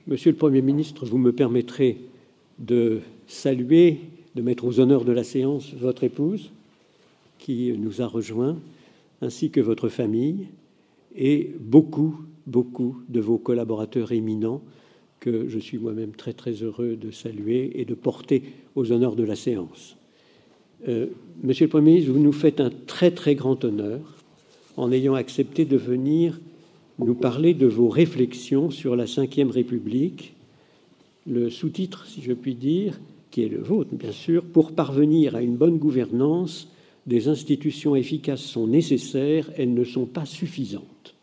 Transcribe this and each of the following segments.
Monsieur le Premier ministre, vous me permettrez de saluer, de mettre aux honneurs de la séance votre épouse, qui nous a rejoints, ainsi que votre famille, et beaucoup de vos collaborateurs éminents, que je suis moi-même très, très heureux de saluer et de porter aux honneurs de la séance. Monsieur le Premier ministre, vous nous faites un très, très grand honneur en ayant accepté de venir nous parler de vos réflexions sur la Ve République, le sous-titre, si je puis dire, qui est le vôtre, bien sûr, pour parvenir à une bonne gouvernance, des institutions efficaces sont nécessaires, elles ne sont pas suffisantes.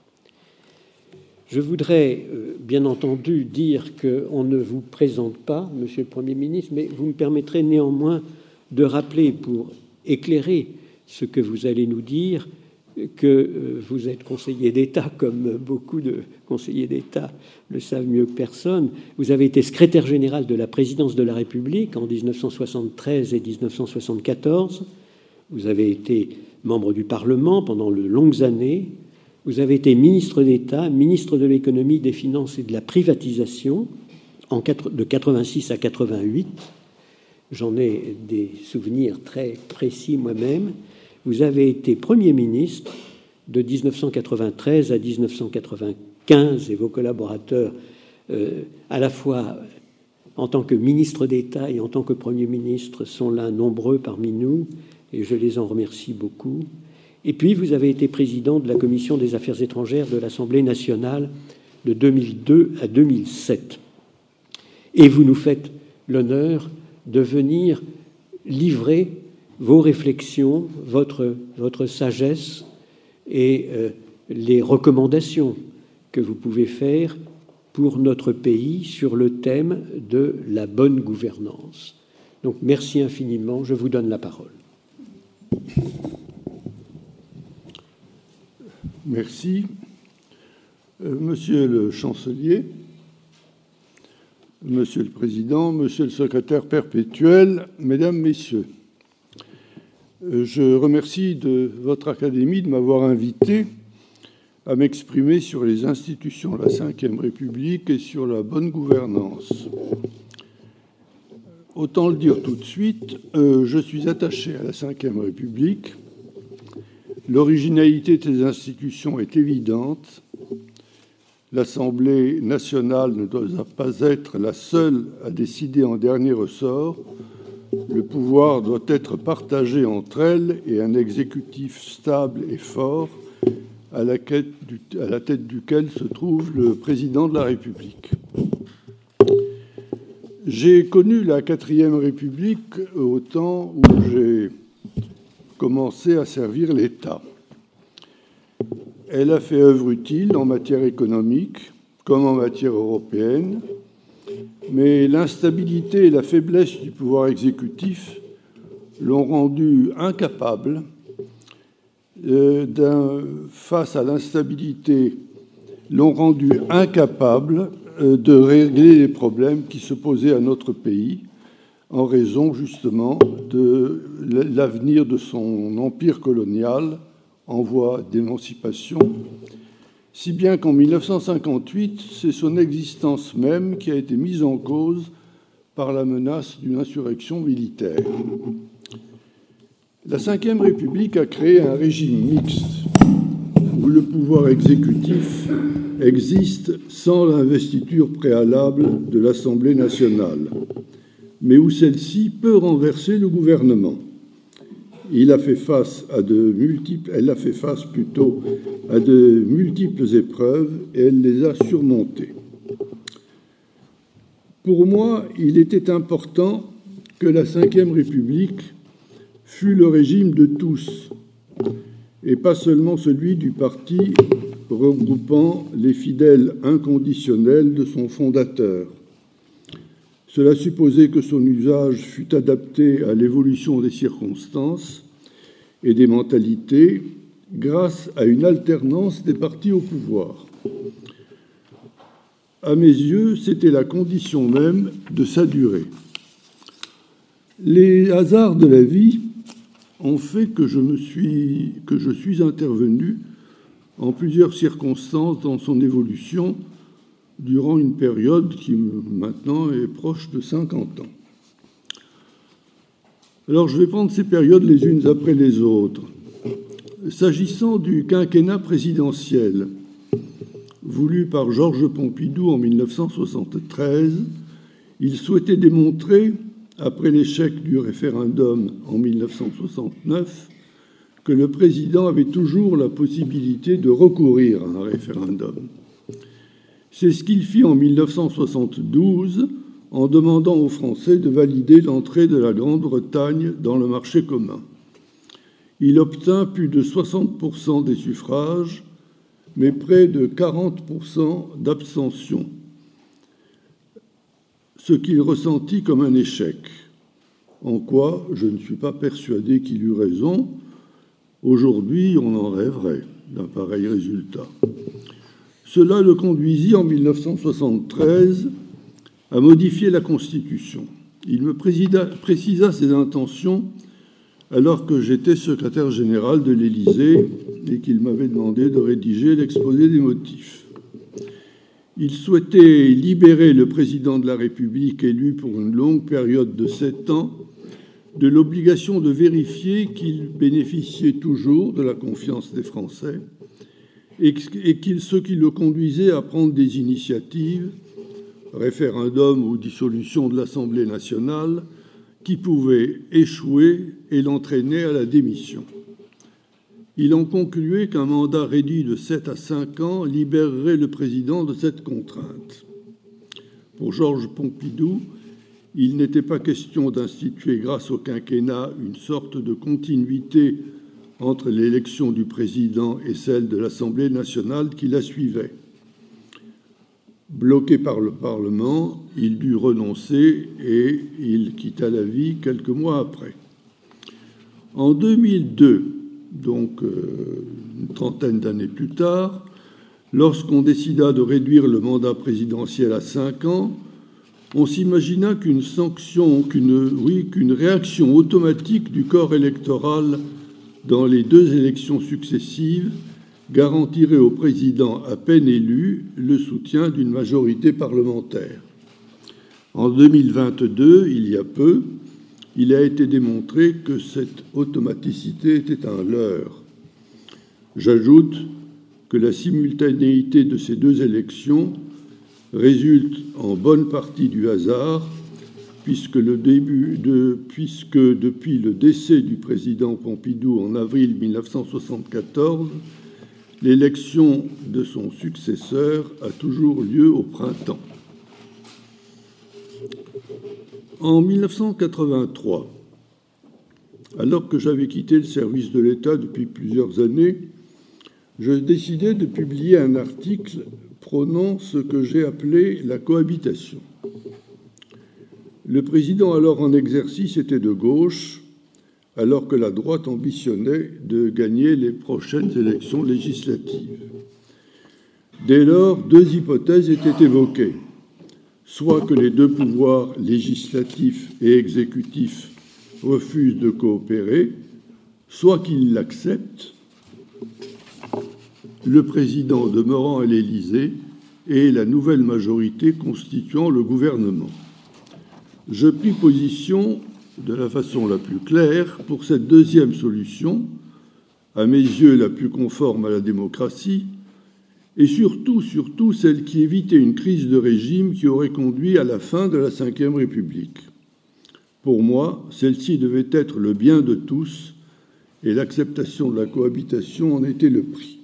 Je voudrais, bien entendu, dire qu'on ne vous présente pas, Monsieur le Premier ministre, mais vous me permettrez néanmoins de rappeler, pour éclairer ce que vous allez nous dire, que vous êtes conseiller d'État, comme beaucoup de conseillers d'État le savent mieux que personne. Vous avez été secrétaire général de la présidence de la République en 1973 et 1974. Vous avez été membre du Parlement pendant de longues années. Vous avez été ministre d'État, ministre de l'économie, des finances et de la privatisation de 86 à 88. J'en ai des souvenirs très précis moi-même. Vous avez été Premier ministre de 1993 à 1995 et vos collaborateurs, à la fois en tant que ministre d'État et en tant que Premier ministre, sont là nombreux parmi nous et je les en remercie beaucoup. Et puis, vous avez été président de la Commission des Affaires étrangères de l'Assemblée nationale de 2002 à 2007. Et vous nous faites l'honneur de venir livrer vos réflexions, votre sagesse et les recommandations que vous pouvez faire pour notre pays sur le thème de la bonne gouvernance. Donc, merci infiniment. Je vous donne la parole. Merci. Monsieur le chancelier, Monsieur le Président, Monsieur le secrétaire perpétuel, Mesdames, Messieurs, je remercie de votre Académie de m'avoir invité à m'exprimer sur les institutions de la Ve République et sur la bonne gouvernance. Autant le dire tout de suite, je suis attaché à la Ve République. L'originalité de ces institutions est évidente. L'Assemblée nationale ne doit pas être la seule à décider en dernier ressort. Le pouvoir doit être partagé entre elles et un exécutif stable et fort à la tête duquel se trouve le président de la République. J'ai connu la Quatrième République au temps où j'ai commencé à servir l'État. Elle a fait œuvre utile en matière économique comme en matière européenne, mais l'instabilité et la faiblesse du pouvoir exécutif l'ont rendu incapable face à l'instabilité, l'ont rendu incapable de régler les problèmes qui se posaient à notre pays en raison justement de l'avenir de son empire colonial en voie d'émancipation, si bien qu'en 1958, c'est son existence même qui a été mise en cause par la menace d'une insurrection militaire. La Ve République a créé un régime mixte où le pouvoir exécutif existe sans l'investiture préalable de l'Assemblée nationale, mais où celle-ci peut renverser le gouvernement. Elle a fait face plutôt à de multiples épreuves et elle les a surmontées. Pour moi, il était important que la Ve République fût le régime de tous et pas seulement celui du parti regroupant les fidèles inconditionnels de son fondateur. Cela supposait que son usage fût adapté à l'évolution des circonstances et des mentalités grâce à une alternance des partis au pouvoir. À mes yeux, c'était la condition même de sa durée. Les hasards de la vie ont fait que je suis intervenu en plusieurs circonstances dans son évolution durant une période qui maintenant est proche de 50 ans. Alors je vais prendre ces périodes les unes après les autres. S'agissant du quinquennat présidentiel voulu par Georges Pompidou en 1973, il souhaitait démontrer, après l'échec du référendum en 1969, que le président avait toujours la possibilité de recourir à un référendum. C'est ce qu'il fit en 1972 en demandant aux Français de valider l'entrée de la Grande-Bretagne dans le marché commun. Il obtint plus de 60% des suffrages, mais près de 40% d'abstention, ce qu'il ressentit comme un échec. En quoi je ne suis pas persuadé qu'il eut raison. Aujourd'hui, on en rêverait d'un pareil résultat. Cela le conduisit en 1973 à modifier la Constitution. Il me précisa ses intentions alors que j'étais secrétaire général de l'Élysée et qu'il m'avait demandé de rédiger l'exposé des motifs. Il souhaitait libérer le président de la République élu pour une longue période de 7 ans de l'obligation de vérifier qu'il bénéficiait toujours de la confiance des Français et ce qui le conduisait à prendre des initiatives, référendum ou dissolution de l'Assemblée nationale, qui pouvaient échouer et l'entraîner à la démission. Il en concluait qu'un mandat réduit de 7 à 5 ans libérerait le président de cette contrainte. Pour Georges Pompidou, il n'était pas question d'instituer, grâce au quinquennat, une sorte de continuité entre l'élection du président et celle de l'Assemblée nationale qui la suivait. Bloqué par le Parlement, il dut renoncer et il quitta la vie quelques mois après. En 2002, donc une trentaine d'années plus tard, lorsqu'on décida de réduire le mandat présidentiel à 5 ans, on s'imagina qu'une réaction automatique du corps électoral dans les 2 élections successives garantirait au président à peine élu le soutien d'une majorité parlementaire. En 2022, il y a peu, il a été démontré que cette automaticité était un leurre. J'ajoute que la simultanéité de ces 2 élections résulte en bonne partie du hasard, puisque depuis le décès du président Pompidou en avril 1974, l'élection de son successeur a toujours lieu au printemps. En 1983, alors que j'avais quitté le service de l'État depuis plusieurs années, je décidai de publier un article prônant ce que j'ai appelé la cohabitation. Le président alors en exercice était de gauche, alors que la droite ambitionnait de gagner les prochaines élections législatives. Dès lors, 2 hypothèses étaient évoquées. Soit que les 2 pouvoirs, législatifs et exécutifs, refusent de coopérer, soit qu'ils l'acceptent, le président demeurant à l'Élysée et la nouvelle majorité constituant le gouvernement. Je pris position de la façon la plus claire pour cette 2e solution, à mes yeux la plus conforme à la démocratie, et surtout celle qui évitait une crise de régime qui aurait conduit à la fin de la Ve République. Pour moi, celle-ci devait être le bien de tous, et l'acceptation de la cohabitation en était le prix.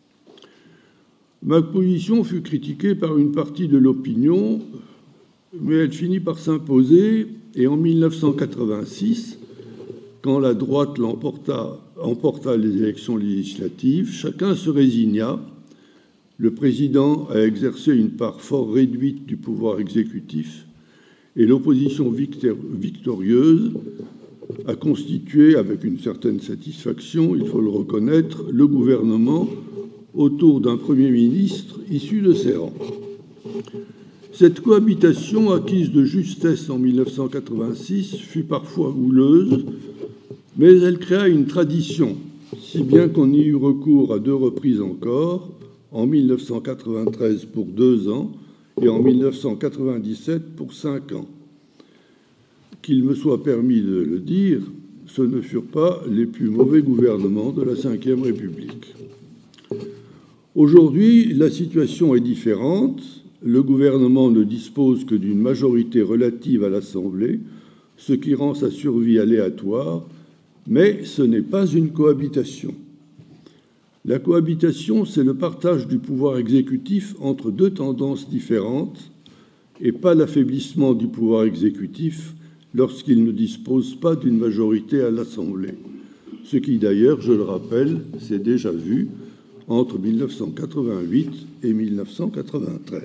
Ma position fut critiquée par une partie de l'opinion, mais elle finit par s'imposer, et en 1986, quand la droite emporta les élections législatives, chacun se résigna. Le président a exercé une part fort réduite du pouvoir exécutif, et l'opposition victorieuse a constitué, avec une certaine satisfaction, il faut le reconnaître, le gouvernement autour d'un Premier ministre issu de ses rangs. Cette cohabitation, acquise de justesse en 1986, fut parfois houleuse, mais elle créa une tradition, si bien qu'on y eut recours à 2 reprises encore, en 1993 pour 2 ans et en 1997 pour 5 ans. Qu'il me soit permis de le dire, ce ne furent pas les plus mauvais gouvernements de la Ve République. Aujourd'hui, la situation est différente. Le gouvernement ne dispose que d'une majorité relative à l'Assemblée, ce qui rend sa survie aléatoire, mais ce n'est pas une cohabitation. La cohabitation, c'est le partage du pouvoir exécutif entre deux tendances différentes et pas l'affaiblissement du pouvoir exécutif lorsqu'il ne dispose pas d'une majorité à l'Assemblée. Ce qui, d'ailleurs, je le rappelle, s'est déjà vu entre 1988 et 1993.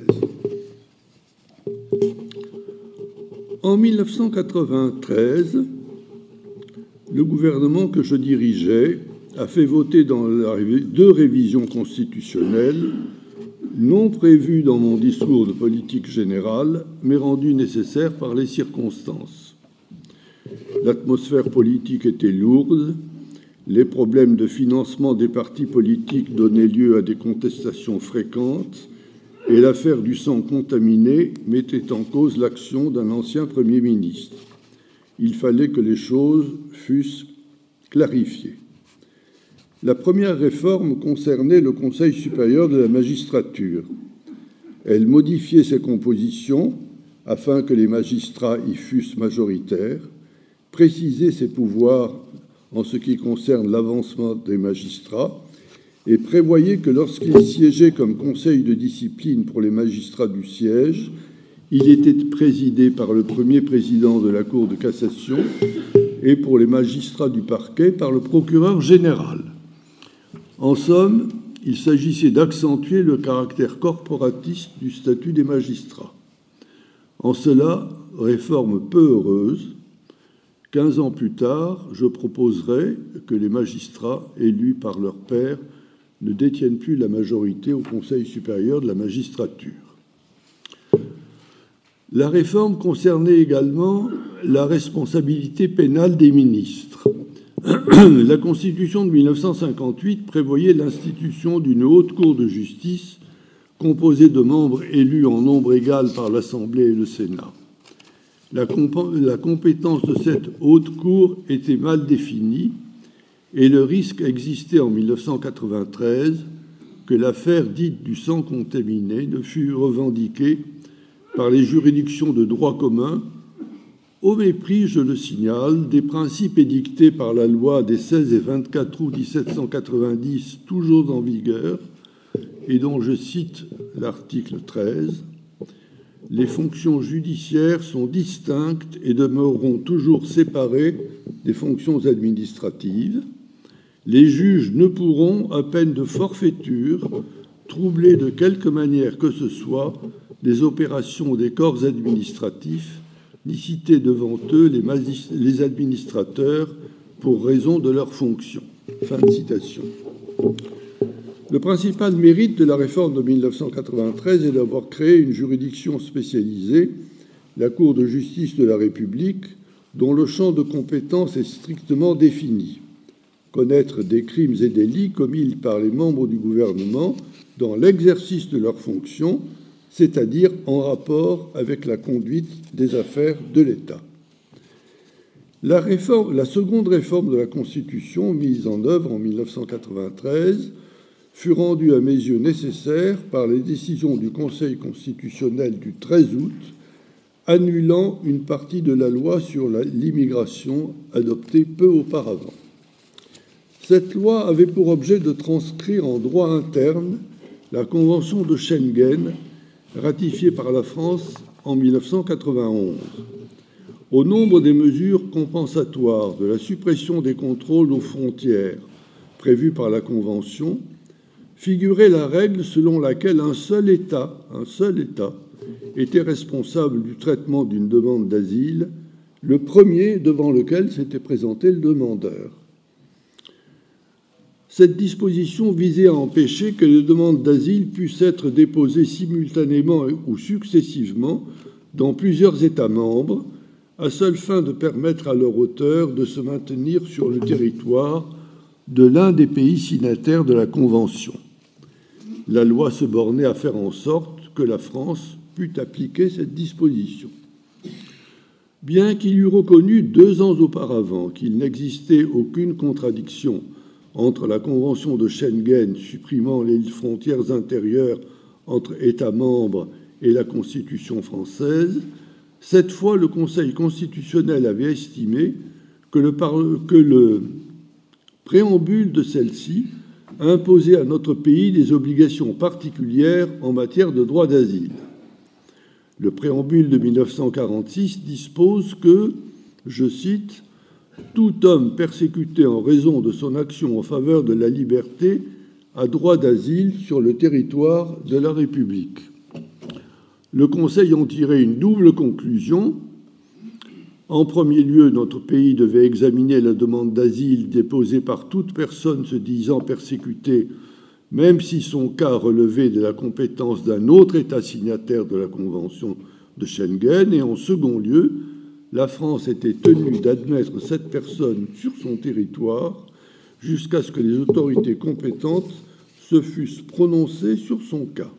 En 1993, le gouvernement que je dirigeais a fait voter dans deux révisions constitutionnelles non prévues dans mon discours de politique générale, mais rendues nécessaires par les circonstances. L'atmosphère politique était lourde, les problèmes de financement des partis politiques donnaient lieu à des contestations fréquentes et l'affaire du sang contaminé mettait en cause l'action d'un ancien Premier ministre. Il fallait que les choses fussent clarifiées. La première réforme concernait le Conseil supérieur de la magistrature. Elle modifiait ses compositions afin que les magistrats y fussent majoritaires, précisait ses pouvoirs en ce qui concerne l'avancement des magistrats et prévoyait que lorsqu'il siégeait comme conseil de discipline pour les magistrats du siège, il était présidé par le premier président de la Cour de cassation et pour les magistrats du parquet par le procureur général. En somme, il s'agissait d'accentuer le caractère corporatiste du statut des magistrats. En cela, réforme peu heureuse. 15 ans plus tard, je proposerai que les magistrats élus par leurs pairs ne détiennent plus la majorité au Conseil supérieur de la magistrature. La réforme concernait également la responsabilité pénale des ministres. La Constitution de 1958 prévoyait l'institution d'une haute cour de justice composée de membres élus en nombre égal par l'Assemblée et le Sénat. La compétence de cette haute cour était mal définie et le risque existait en 1993 que l'affaire dite du sang contaminé ne fût revendiquée par les juridictions de droit commun au mépris, je le signale, des principes édictés par la loi des 16 et 24 août 1790, toujours en vigueur, et dont je cite l'article 13. Les fonctions judiciaires sont distinctes et demeureront toujours séparées des fonctions administratives. Les juges ne pourront, à peine de forfaiture, troubler de quelque manière que ce soit les opérations des corps administratifs, ni citer devant eux les administrateurs pour raison de leurs fonctions. Fin de citation. Le principal mérite de la réforme de 1993 est d'avoir créé une juridiction spécialisée, la Cour de justice de la République, dont le champ de compétences est strictement défini. Connaître des crimes et délits commis par les membres du gouvernement dans l'exercice de leurs fonctions, c'est-à-dire en rapport avec la conduite des affaires de l'État. La seconde réforme de la Constitution, mise en œuvre en 1993, fut rendue à mes yeux nécessaire par les décisions du Conseil constitutionnel du 13 août, annulant une partie de la loi sur l'immigration adoptée peu auparavant. Cette loi avait pour objet de transcrire en droit interne la Convention de Schengen, ratifiée par la France en 1991. Au nombre des mesures compensatoires de la suppression des contrôles aux frontières prévues par la Convention, figurait la règle selon laquelle un seul État était responsable du traitement d'une demande d'asile, le premier devant lequel s'était présenté le demandeur. Cette disposition visait à empêcher que les demandes d'asile puissent être déposées simultanément ou successivement dans plusieurs États membres, à seule fin de permettre à leur auteur de se maintenir sur le territoire de l'un des pays signataires de la Convention. La loi se bornait à faire en sorte que la France put appliquer cette disposition. Bien qu'il eût reconnu 2 ans auparavant qu'il n'existait aucune contradiction entre la Convention de Schengen supprimant les frontières intérieures entre États membres et la Constitution française, cette fois le Conseil constitutionnel avait estimé que le préambule de celle-ci imposait à notre pays des obligations particulières en matière de droit d'asile. Le préambule de 1946 dispose que, je cite, « Tout homme persécuté en raison de son action en faveur de la liberté a droit d'asile sur le territoire de la République ». Le Conseil en tirait une double conclusion. En premier lieu, notre pays devait examiner la demande d'asile déposée par toute personne se disant persécutée, même si son cas relevait de la compétence d'un autre État signataire de la Convention de Schengen. Et en second lieu, la France était tenue d'admettre cette personne sur son territoire jusqu'à ce que les autorités compétentes se fussent prononcées sur son cas.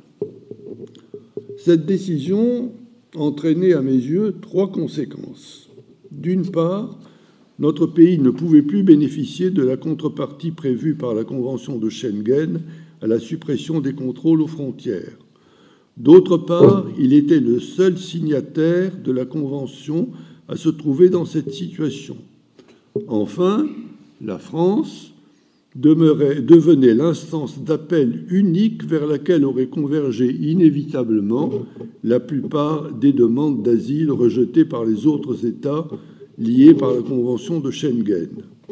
Cette décision entraînait à mes yeux 3 conséquences. D'une part, notre pays ne pouvait plus bénéficier de la contrepartie prévue par la Convention de Schengen à la suppression des contrôles aux frontières. D'autre part, il était le seul signataire de la Convention à se trouver dans cette situation. Enfin, la France devenait l'instance d'appel unique vers laquelle auraient convergé inévitablement la plupart des demandes d'asile rejetées par les autres États liés par la Convention de Schengen.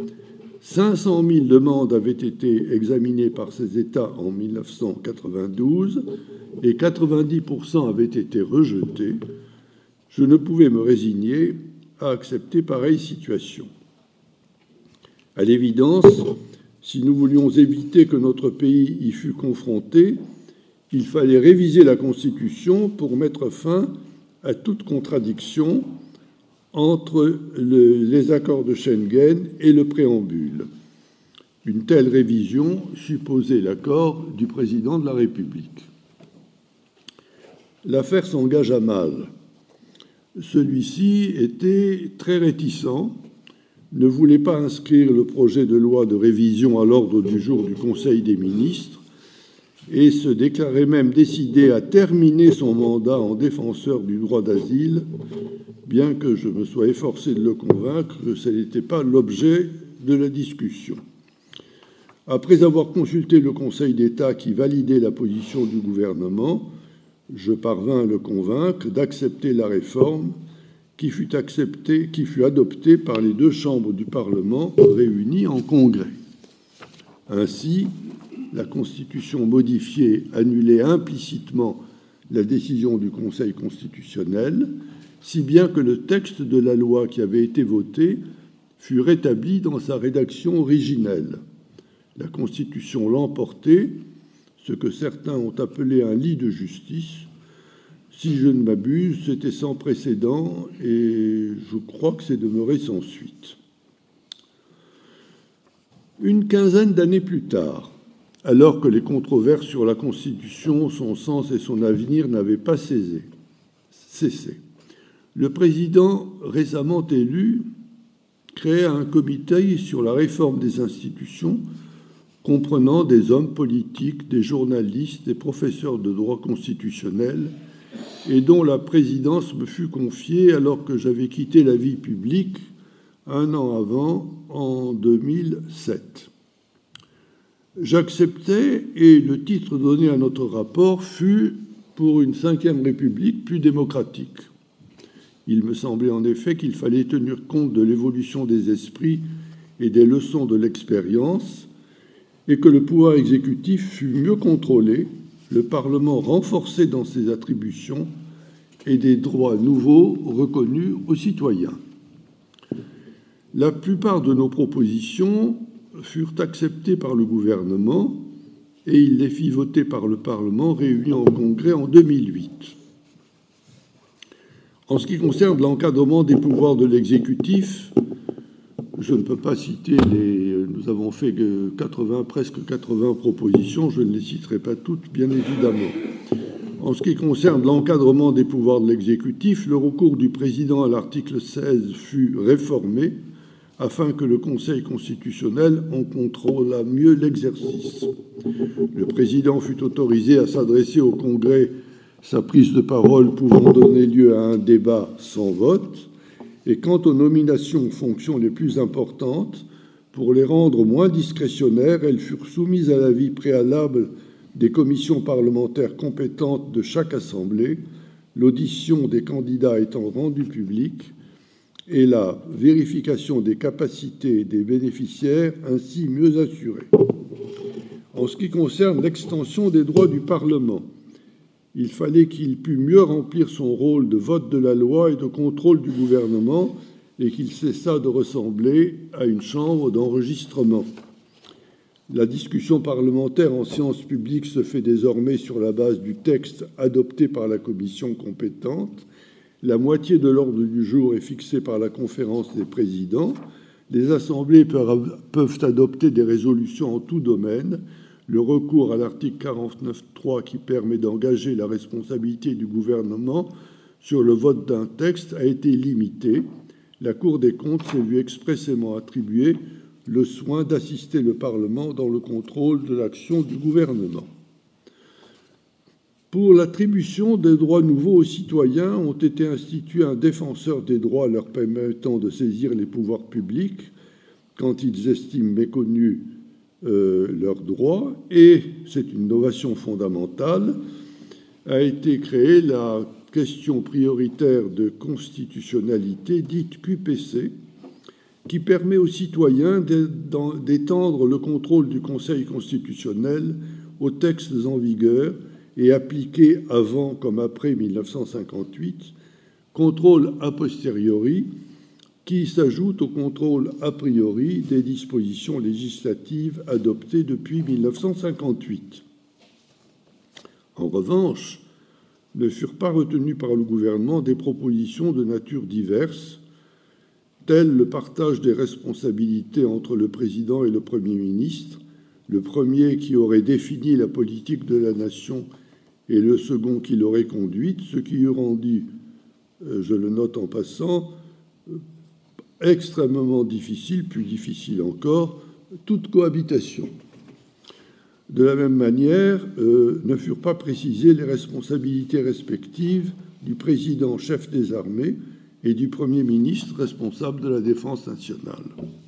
500 000 demandes avaient été examinées par ces États en 1992 et 90% avaient été rejetés. Je ne pouvais me résigner à accepter pareille situation. À l'évidence, si nous voulions éviter que notre pays y fût confronté, il fallait réviser la Constitution pour mettre fin à toute contradiction entre les accords de Schengen et le préambule. Une telle révision supposait l'accord du président de la République. L'affaire s'engagea mal. Celui-ci était très réticent, ne voulait pas inscrire le projet de loi de révision à l'ordre du jour du Conseil des ministres et se déclarait même décidé à terminer son mandat en défenseur du droit d'asile, bien que je me sois efforcé de le convaincre que ce n'était pas l'objet de la discussion. Après avoir consulté le Conseil d'État qui validait la position du gouvernement, je parvins à le convaincre d'accepter la réforme qui fut adoptée par les 2 chambres du Parlement réunies en congrès. Ainsi, la Constitution modifiée annulait implicitement la décision du Conseil constitutionnel, si bien que le texte de la loi qui avait été voté fut rétabli dans sa rédaction originelle. La Constitution l'emportait, ce que certains ont appelé un lit de justice. Si je ne m'abuse, c'était sans précédent et je crois que c'est demeuré sans suite. Une quinzaine d'années plus tard, alors que les controverses sur la Constitution, son sens et son avenir n'avaient pas cessé, le président récemment élu créa un comité sur la réforme des institutions comprenant des hommes politiques, des journalistes, des professeurs de droit constitutionnel et dont la présidence me fut confiée alors que j'avais quitté la vie publique 1 an avant, en 2007. J'acceptais et le titre donné à notre rapport fut « Pour une 5e République plus démocratique ». Il me semblait en effet qu'il fallait tenir compte de l'évolution des esprits et des leçons de l'expérience et que le pouvoir exécutif fût mieux contrôlé, le Parlement renforcé dans ses attributions et des droits nouveaux reconnus aux citoyens. La plupart de nos propositions furent acceptées par le gouvernement et il les fit voter par le Parlement réuni en congrès en 2008. En ce qui concerne l'encadrement des pouvoirs de l'exécutif, je ne peux pas citer nous avons fait presque 80 propositions, je ne les citerai pas toutes, bien évidemment. En ce qui concerne l'encadrement des pouvoirs de l'exécutif, le recours du président à l'article 16 fut réformé afin que le Conseil constitutionnel en contrôle mieux l'exercice. Le président fut autorisé à s'adresser au Congrès, sa prise de parole pouvant donner lieu à un débat sans vote. Et quant aux nominations aux fonctions les plus importantes, pour les rendre moins discrétionnaires, elles furent soumises à l'avis préalable des commissions parlementaires compétentes de chaque assemblée, l'audition des candidats étant rendue publique et la vérification des capacités des bénéficiaires ainsi mieux assurée. En ce qui concerne l'extension des droits du Parlement, il fallait qu'il pût mieux remplir son rôle de vote de la loi et de contrôle du gouvernement et qu'il cessât de ressembler à une chambre d'enregistrement. La discussion parlementaire en séance publique se fait désormais sur la base du texte adopté par la commission compétente. La moitié de l'ordre du jour est fixée par la conférence des présidents. Les assemblées peuvent adopter des résolutions en tout domaine. Le recours à l'article 49.3 qui permet d'engager la responsabilité du gouvernement sur le vote d'un texte a été limité. La Cour des comptes s'est vue expressément attribuer le soin d'assister le Parlement dans le contrôle de l'action du gouvernement. Pour l'attribution des droits nouveaux aux citoyens, ont été institués un défenseur des droits leur permettant de saisir les pouvoirs publics quand ils estiment méconnus leurs droits, et c'est une innovation fondamentale, a été créée la question prioritaire de constitutionnalité, dite QPC, qui permet aux citoyens d'étendre le contrôle du Conseil constitutionnel aux textes en vigueur et appliqués avant comme après 1958, contrôle a posteriori qui s'ajoute au contrôle a priori des dispositions législatives adoptées depuis 1958. En revanche, ne furent pas retenues par le gouvernement des propositions de nature diverse, telles le partage des responsabilités entre le président et le Premier ministre, le premier qui aurait défini la politique de la nation et le second qui l'aurait conduite, ce qui eût rendu, je le note en passant, extrêmement difficile, plus difficile encore, toute cohabitation. De la même manière, ne furent pas précisées les responsabilités respectives du président chef des armées et du Premier ministre responsable de la défense nationale.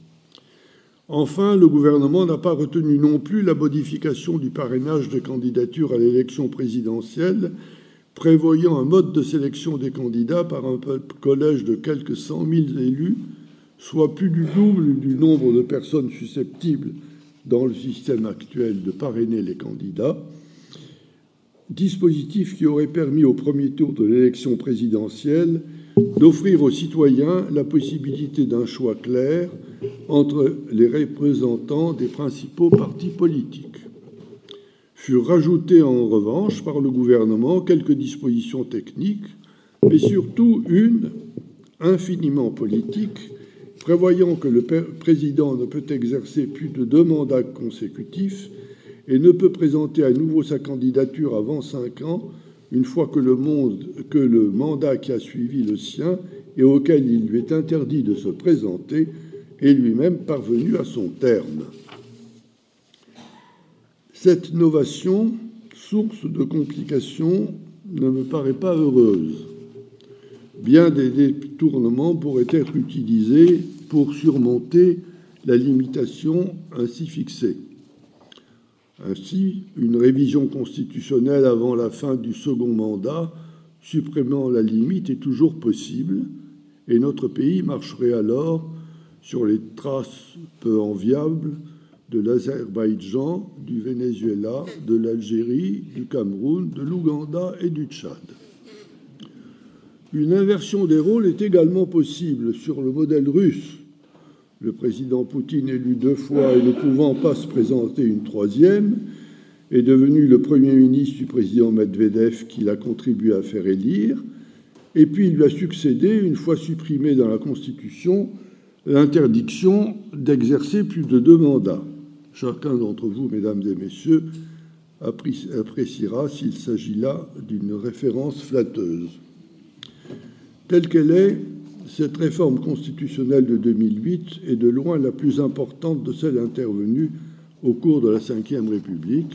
Enfin, le gouvernement n'a pas retenu non plus la modification du parrainage des candidatures à l'élection présidentielle, prévoyant un mode de sélection des candidats par un collège de quelques 100 000 élus, soit plus du double du nombre de personnes susceptibles dans le système actuel de parrainer les candidats, dispositif qui aurait permis au premier tour de l'élection présidentielle d'offrir aux citoyens la possibilité d'un choix clair entre les représentants des principaux partis politiques. Furent rajoutées en revanche par le gouvernement quelques dispositions techniques, mais surtout une, infiniment politique, prévoyant que le président ne peut exercer plus de 2 mandats consécutifs et ne peut présenter à nouveau sa candidature avant 5 ans, une fois que le mandat qui a suivi le sien et auquel il lui est interdit de se présenter est lui-même parvenu à son terme. Cette novation, source de complications, ne me paraît pas heureuse. Bien des détournements pourraient être utilisés pour surmonter la limitation ainsi fixée. Ainsi, une révision constitutionnelle avant la fin du second mandat, supprimant la limite, est toujours possible, et notre pays marcherait alors sur les traces peu enviables de l'Azerbaïdjan, du Venezuela, de l'Algérie, du Cameroun, de l'Ouganda et du Tchad. Une inversion des rôles est également possible sur le modèle russe. Le président Poutine, élu 2 fois et ne pouvant pas se présenter une 3e, est devenu le Premier ministre du président Medvedev qui l'a contribué à faire élire, et puis il lui a succédé, une fois supprimée dans la Constitution, l'interdiction d'exercer plus de 2 mandats. Chacun d'entre vous, mesdames et messieurs, appréciera s'il s'agit là d'une référence flatteuse. Telle qu'elle est, cette réforme constitutionnelle de 2008 est de loin la plus importante de celles intervenues au cours de la Ve République.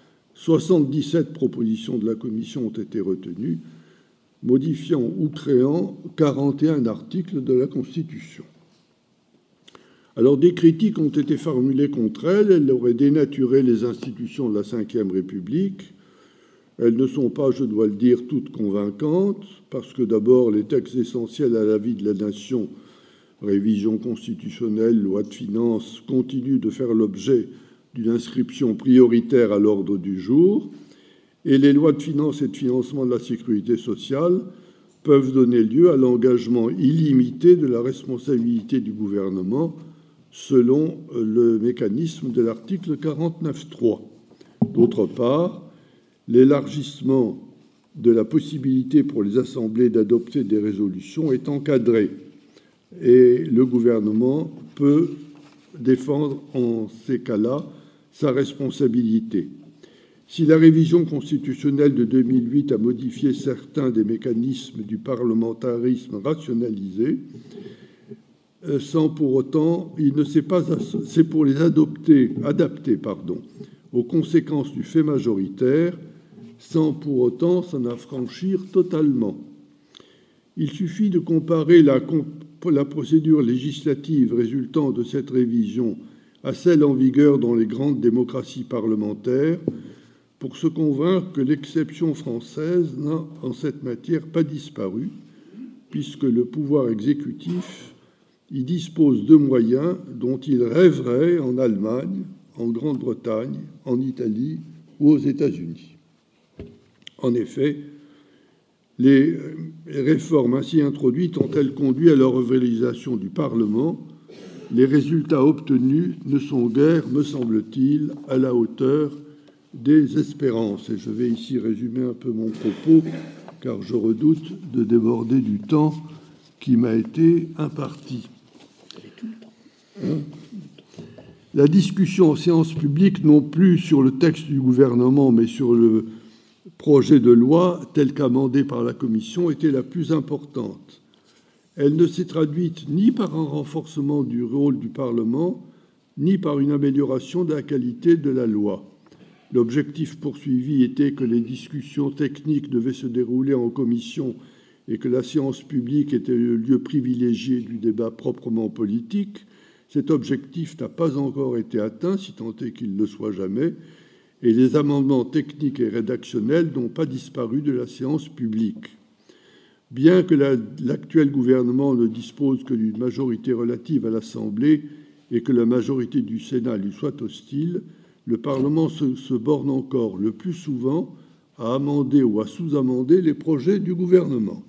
77 propositions de la Commission ont été retenues, modifiant ou créant 41 articles de la Constitution. Alors, des critiques ont été formulées contre elle. Elle aurait dénaturé les institutions de la Ve République. Elles ne sont pas, je dois le dire, toutes convaincantes, parce que d'abord, les textes essentiels à la vie de la nation, révision constitutionnelle, loi de finances, continuent de faire l'objet d'une inscription prioritaire à l'ordre du jour, et les lois de finances et de financement de la sécurité sociale peuvent donner lieu à l'engagement illimité de la responsabilité du gouvernement selon le mécanisme de l'article 49.3. D'autre part, l'élargissement de la possibilité pour les assemblées d'adopter des résolutions est encadré et le gouvernement peut défendre en ces cas-là sa responsabilité. Si la révision constitutionnelle de 2008 a modifié certains des mécanismes du parlementarisme rationalisé, sans pour autant, c'est pour les adapter, aux conséquences du fait majoritaire, sans pour autant s'en affranchir totalement. Il suffit de comparer la procédure législative résultant de cette révision à celle en vigueur dans les grandes démocraties parlementaires pour se convaincre que l'exception française n'a, en cette matière, pas disparu, puisque le pouvoir exécutif y dispose de moyens dont il rêverait en Allemagne, en Grande-Bretagne, en Italie ou aux États-Unis. En effet, les réformes ainsi introduites ont-elles conduit à leur réalisation du Parlement? Les résultats obtenus ne sont guère, me semble-t-il, à la hauteur des espérances. Et je vais ici résumer un peu mon propos, car je redoute de déborder du temps qui m'a été imparti. La discussion en séance publique, non plus sur le texte du gouvernement, mais sur le projet de loi tel qu'amendé par la Commission, était la plus importante. Elle ne s'est traduite ni par un renforcement du rôle du Parlement, ni par une amélioration de la qualité de la loi. L'objectif poursuivi était que les discussions techniques devaient se dérouler en commission et que la séance publique était le lieu privilégié du débat proprement politique. Cet objectif n'a pas encore été atteint, si tant est qu'il ne soit jamais, et les amendements techniques et rédactionnels n'ont pas disparu de la séance publique. Bien que l'actuel gouvernement ne dispose que d'une majorité relative à l'Assemblée et que la majorité du Sénat lui soit hostile, le Parlement se borne encore le plus souvent à amender ou à sous-amender les projets du gouvernement.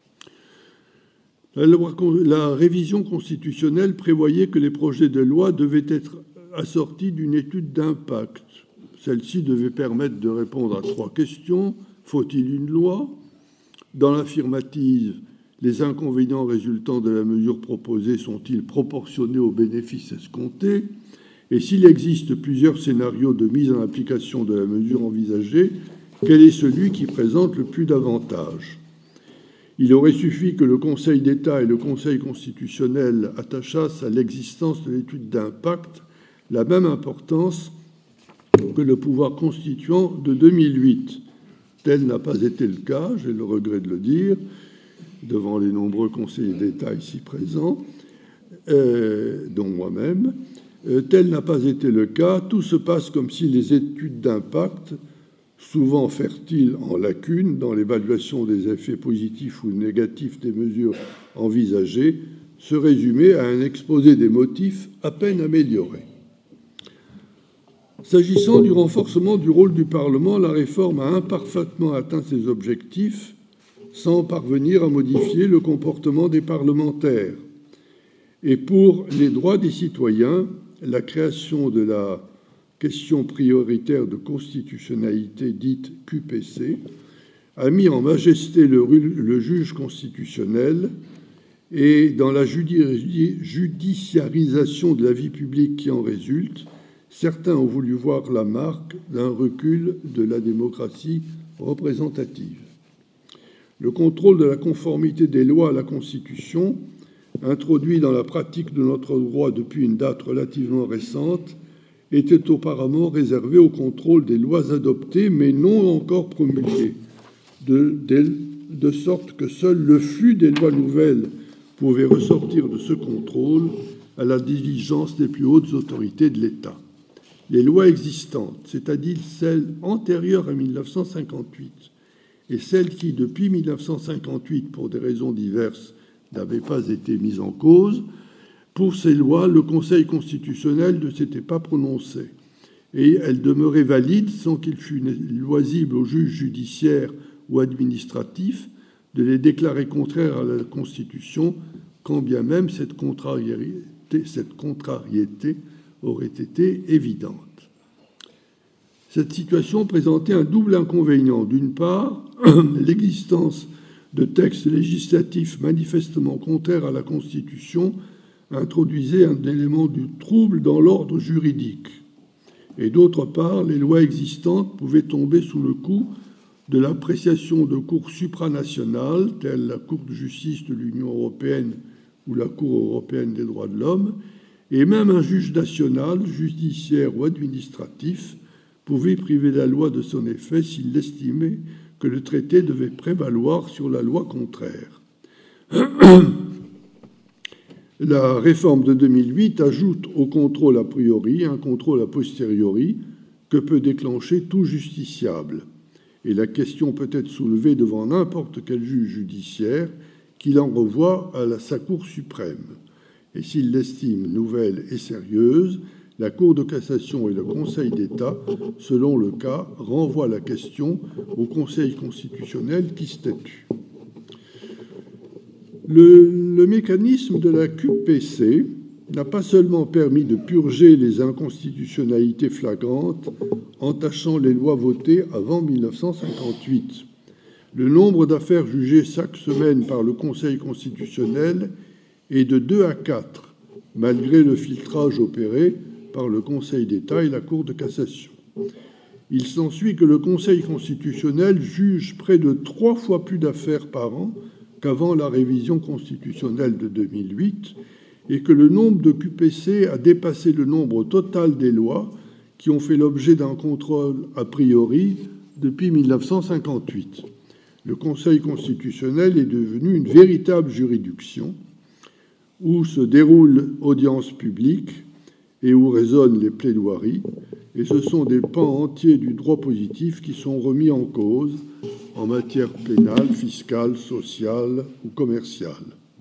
La révision constitutionnelle prévoyait que les projets de loi devaient être assortis d'une étude d'impact. Celle-ci devait permettre de répondre à 3 questions. Faut-il une loi? Dans l'affirmative, les inconvénients résultant de la mesure proposée sont-ils proportionnés aux bénéfices escomptés? Et s'il existe plusieurs scénarios de mise en application de la mesure envisagée, quel est celui qui présente le plus d'avantages? Il aurait suffi que le Conseil d'État et le Conseil constitutionnel attachassent à l'existence de l'étude d'impact la même importance que le pouvoir constituant de 2008. Tel n'a pas été le cas, j'ai le regret de le dire, devant les nombreux conseillers d'État ici présents, dont moi-même. Tel n'a pas été le cas. Tout se passe comme si les études d'impact, souvent fertiles en lacunes dans l'évaluation des effets positifs ou négatifs des mesures envisagées, se résumaient à un exposé des motifs à peine amélioré. S'agissant du renforcement du rôle du Parlement, la réforme a imparfaitement atteint ses objectifs sans parvenir à modifier le comportement des parlementaires. Et pour les droits des citoyens, la création de la question prioritaire de constitutionnalité dite QPC a mis en majesté le juge constitutionnel et dans la judiciarisation de la vie publique qui en résulte, certains ont voulu voir la marque d'un recul de la démocratie représentative. Le contrôle de la conformité des lois à la Constitution, introduit dans la pratique de notre droit depuis une date relativement récente, était auparavant réservé au contrôle des lois adoptées mais non encore promulguées, de sorte que seul le flux des lois nouvelles pouvait ressortir de ce contrôle à la diligence des plus hautes autorités de l'État. Les lois existantes, c'est-à-dire celles antérieures à 1958 et celles qui, depuis 1958, pour des raisons diverses, n'avaient pas été mises en cause, pour ces lois, le Conseil constitutionnel ne s'était pas prononcé et elles demeuraient valides sans qu'il fût loisible aux juges judiciaires ou administratifs de les déclarer contraires à la Constitution, quand bien même cette contrariété aurait été évidente. Cette situation présentait un double inconvénient. D'une part, l'existence de textes législatifs manifestement contraires à la Constitution introduisait un élément du trouble dans l'ordre juridique. Et d'autre part, les lois existantes pouvaient tomber sous le coup de l'appréciation de cours supranationales, telles la Cour de justice de l'Union européenne ou la Cour européenne des droits de l'homme, et même un juge national, judiciaire ou administratif, pouvait priver la loi de son effet s'il estimait que le traité devait prévaloir sur la loi contraire. La réforme de 2008 ajoute au contrôle a priori un contrôle a posteriori que peut déclencher tout justiciable. Et la question peut être soulevée devant n'importe quel juge judiciaire qui l'en renvoie à sa Cour suprême. Et s'il l'estime nouvelle et sérieuse, la Cour de cassation et le Conseil d'État, selon le cas, renvoient la question au Conseil constitutionnel qui statue. Le mécanisme de la QPC n'a pas seulement permis de purger les inconstitutionnalités flagrantes entachant les lois votées avant 1958. Le nombre d'affaires jugées chaque semaine par le Conseil constitutionnel est de 2 à 4, malgré le filtrage opéré par le Conseil d'État et la Cour de cassation. Il s'ensuit que le Conseil constitutionnel juge près de 3 fois plus d'affaires par an qu'avant la révision constitutionnelle de 2008 et que le nombre de QPC a dépassé le nombre total des lois qui ont fait l'objet d'un contrôle a priori depuis 1958. Le Conseil constitutionnel est devenu une véritable juridiction où se déroulent audiences publiques et où résonnent les plaidoiries, et ce sont des pans entiers du droit positif qui sont remis en cause en matière pénale, fiscale, sociale ou commerciale.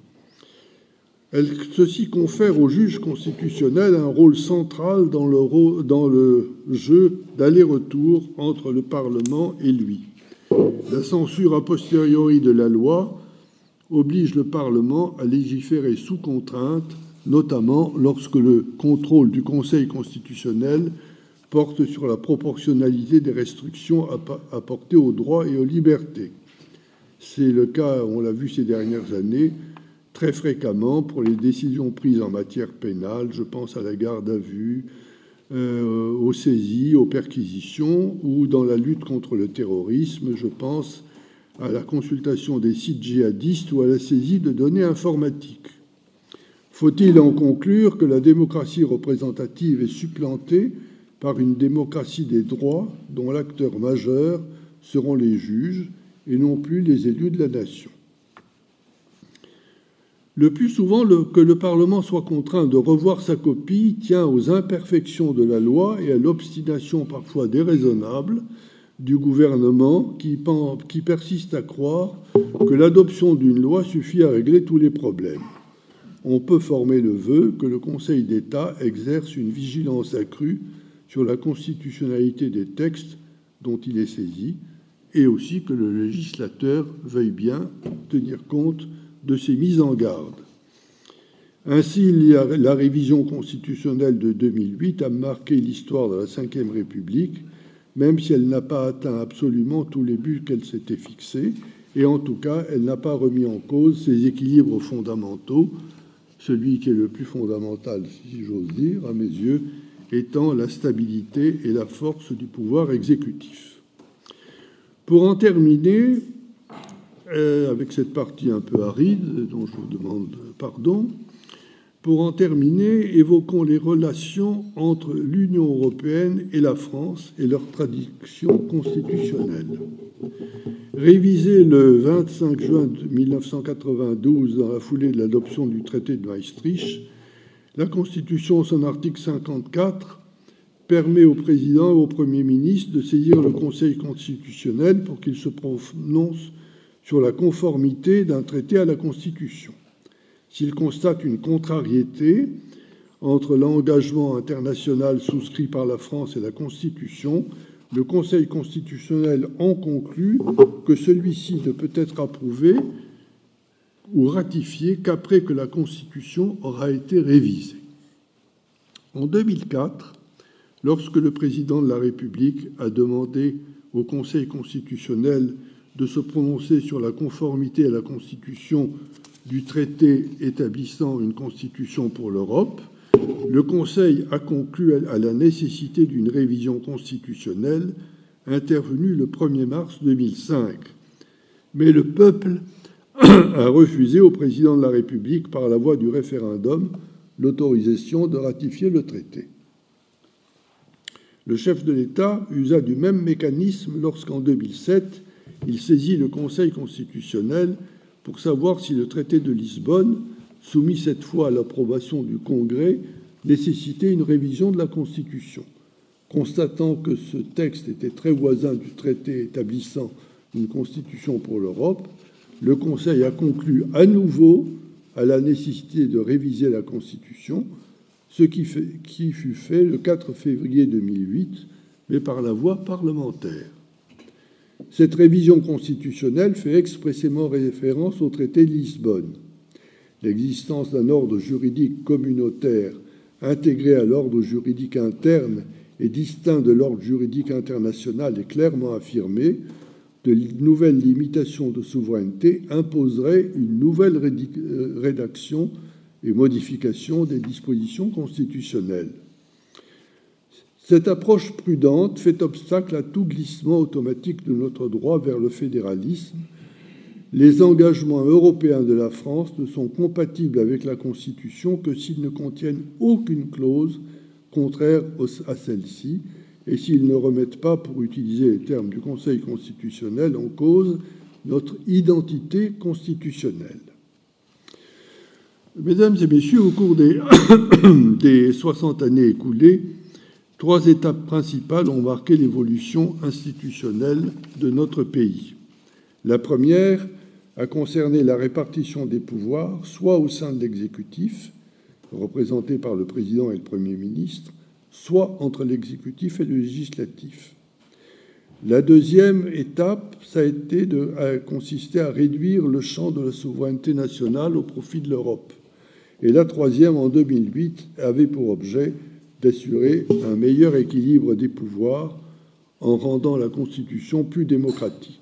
Ceci confère au juge constitutionnel un rôle central dans le jeu d'aller-retour entre le Parlement et lui. La censure a posteriori de la loi oblige le Parlement à légiférer sous contrainte, notamment lorsque le contrôle du Conseil constitutionnel porte sur la proportionnalité des restrictions apportées aux droits et aux libertés. C'est le cas, on l'a vu ces dernières années, très fréquemment pour les décisions prises en matière pénale. Je pense à la garde à vue, aux saisies, aux perquisitions, ou dans la lutte contre le terrorisme, je pense à la consultation des sites djihadistes ou à la saisie de données informatiques. Faut-il en conclure que la démocratie représentative est supplantée par une démocratie des droits dont l'acteur majeur seront les juges et non plus les élus de la nation? Le plus souvent, que le Parlement soit contraint de revoir sa copie tient aux imperfections de la loi et à l'obstination parfois déraisonnable du gouvernement qui persiste à croire que l'adoption d'une loi suffit à régler tous les problèmes. On peut former le vœu que le Conseil d'État exerce une vigilance accrue sur la constitutionnalité des textes dont il est saisi et aussi que le législateur veuille bien tenir compte de ces mises en garde. Ainsi, la révision constitutionnelle de 2008 a marqué l'histoire de la Ve République, même si elle n'a pas atteint absolument tous les buts qu'elle s'était fixés, et en tout cas, elle n'a pas remis en cause ses équilibres fondamentaux. Celui qui est le plus fondamental, si j'ose dire, à mes yeux, étant la stabilité et la force du pouvoir exécutif. Pour en terminer, avec cette partie un peu aride, dont je vous demande pardon, pour en terminer, évoquons les relations entre l'Union européenne et la France et leurs traditions constitutionnelles. Révisée le 25 juin 1992 dans la foulée de l'adoption du traité de Maastricht, la Constitution, son article 54, permet au président et au Premier ministre de saisir le Conseil constitutionnel pour qu'il se prononce sur la conformité d'un traité à la Constitution. S'il constate une contrariété entre l'engagement international souscrit par la France et la Constitution, le Conseil constitutionnel en conclut que celui-ci ne peut être approuvé ou ratifié qu'après que la Constitution aura été révisée. En 2004, lorsque le président de la République a demandé au Conseil constitutionnel de se prononcer sur la conformité à la Constitution du traité établissant une constitution pour l'Europe, le Conseil a conclu à la nécessité d'une révision constitutionnelle intervenue le 1er mars 2005. Mais le peuple a refusé au président de la République, par la voie du référendum, l'autorisation de ratifier le traité. Le chef de l'État usa du même mécanisme lorsqu'en 2007, il saisit le Conseil constitutionnel pour savoir si le traité de Lisbonne, soumis cette fois à l'approbation du Congrès, nécessitait une révision de la Constitution. Constatant que ce texte était très voisin du traité établissant une Constitution pour l'Europe, le Conseil a conclu à nouveau à la nécessité de réviser la Constitution, ce qui fut fait le 4 février 2008, mais par la voie parlementaire. Cette révision constitutionnelle fait expressément référence au traité de Lisbonne. L'existence d'un ordre juridique communautaire intégré à l'ordre juridique interne et distinct de l'ordre juridique international est clairement affirmée. De nouvelles limitations de souveraineté imposeraient une nouvelle rédaction et modification des dispositions constitutionnelles. Cette approche prudente fait obstacle à tout glissement automatique de notre droit vers le fédéralisme. Les engagements européens de la France ne sont compatibles avec la Constitution que s'ils ne contiennent aucune clause contraire à celle-ci et s'ils ne remettent pas, pour utiliser les termes du Conseil constitutionnel, en cause notre identité constitutionnelle. Mesdames et messieurs, au cours des 60 années écoulées, 3 étapes principales ont marqué l'évolution institutionnelle de notre pays. La première a concerné la répartition des pouvoirs, soit au sein de l'exécutif, représenté par le président et le Premier ministre, soit entre l'exécutif et le législatif. La deuxième étape, a consisté à réduire le champ de la souveraineté nationale au profit de l'Europe. Et la troisième, en 2008, avait pour objet d'assurer un meilleur équilibre des pouvoirs en rendant la Constitution plus démocratique.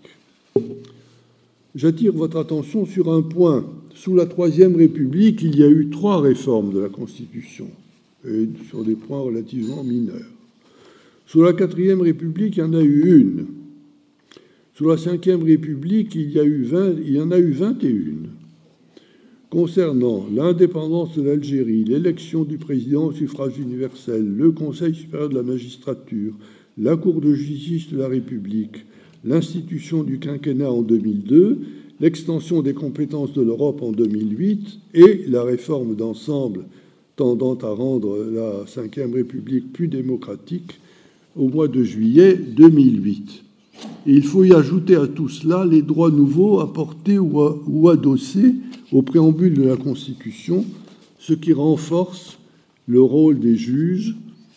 J'attire votre attention sur un point. Sous la Troisième République, il y a eu 3 réformes de la Constitution, et sur des points relativement mineurs. Sous la Quatrième République, il y en a eu une. Sous la Cinquième République, il y en a eu 21. Concernant l'indépendance de l'Algérie, l'élection du président au suffrage universel, le Conseil supérieur de la magistrature, la Cour de justice de la République, l'institution du quinquennat en 2002, l'extension des compétences de l'Europe en 2008 et la réforme d'ensemble tendant à rendre la Ve République plus démocratique au mois de juillet 2008. Et il faut y ajouter à tout cela les droits nouveaux apportés ou adossés au préambule de la Constitution, ce qui renforce le rôle des juges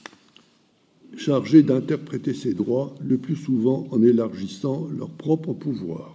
chargés d'interpréter ces droits, le plus souvent en élargissant leur propre pouvoir.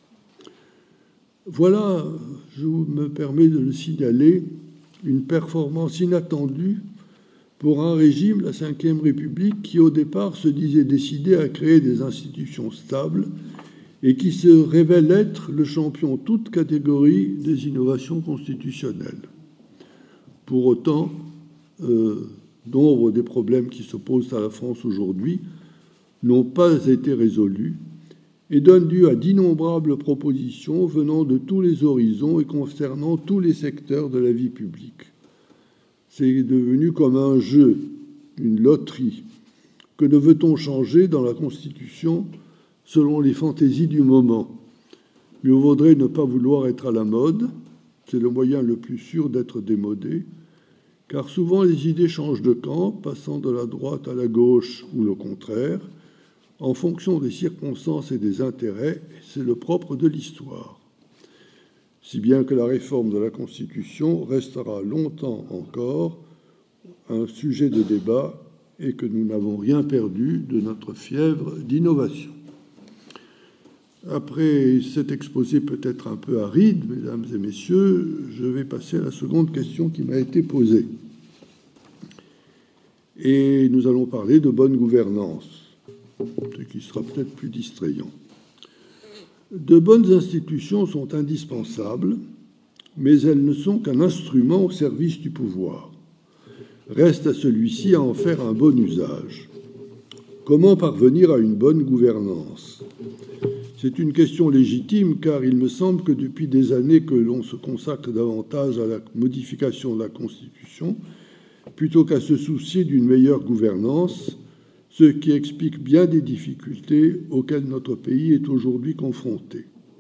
Voilà, je me permets de le signaler, une performance inattendue pour un régime, la Ve République, qui au départ se disait décidé à créer des institutions stables et qui se révèle être le champion toute catégorie des innovations constitutionnelles. Pour autant, nombre des problèmes qui se posent à la France aujourd'hui n'ont pas été résolus et donnent lieu à d'innombrables propositions venant de tous les horizons et concernant tous les secteurs de la vie publique. C'est devenu comme un jeu, une loterie. Que ne veut-on changer dans la Constitution selon les fantaisies du moment? Mieux vaudrait ne pas vouloir être à la mode, c'est le moyen le plus sûr d'être démodé, car souvent les idées changent de camp, passant de la droite à la gauche ou le contraire, en fonction des circonstances et des intérêts, et c'est le propre de l'histoire. Si bien que la réforme de la Constitution restera longtemps encore un sujet de débat et que nous n'avons rien perdu de notre fièvre d'innovation. Après cet exposé peut-être un peu aride, mesdames et messieurs, je vais passer à la seconde question qui m'a été posée. Et nous allons parler de bonne gouvernance, ce qui sera peut-être plus distrayant. De bonnes institutions sont indispensables, mais elles ne sont qu'un instrument au service du pouvoir. Reste à celui-ci à en faire un bon usage. Comment parvenir à une bonne gouvernance? C'est une question légitime, car il me semble que depuis des années que l'on se consacre davantage à la modification de la Constitution, plutôt qu'à se soucier d'une meilleure gouvernance, ce qui explique bien des difficultés auxquelles notre pays est aujourd'hui confronté.